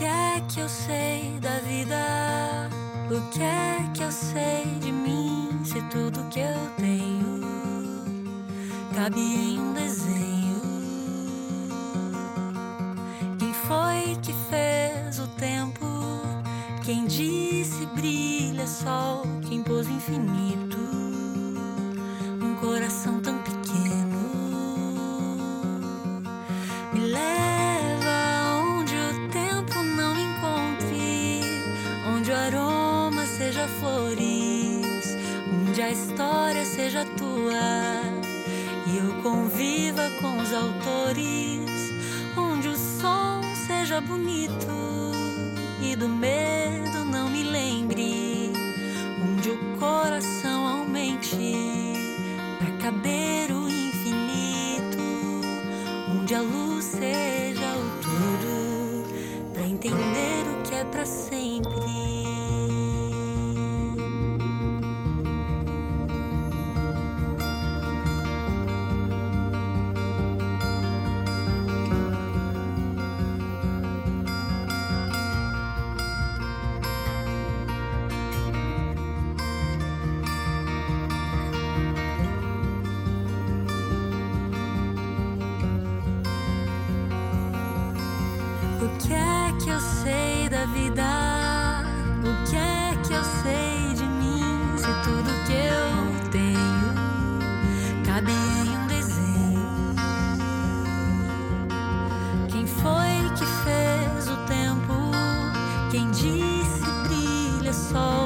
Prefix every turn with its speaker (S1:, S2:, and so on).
S1: que é que eu sei da vida? O que é que eu sei de mim? Se tudo que eu tenho cabe em um desenho. Quem foi que fez o tempo? Quem disse brilha sol? Quem pôs infinito num coração tão pequeno? Me leva onde o tempo não encontre, onde o aroma seja flores, onde a história seja tua e eu conviva com os autores, onde o som seja bonito e do medo não me lembre, onde o coração aumente pra caber o infinito, onde a luz seja o tudo pra entender o que é pra sempre. O que é que eu sei da vida? O que é que eu sei de mim? Se tudo que eu tenho cabe em um desenho. Quem foi que fez o tempo? Quem disse brilha sol?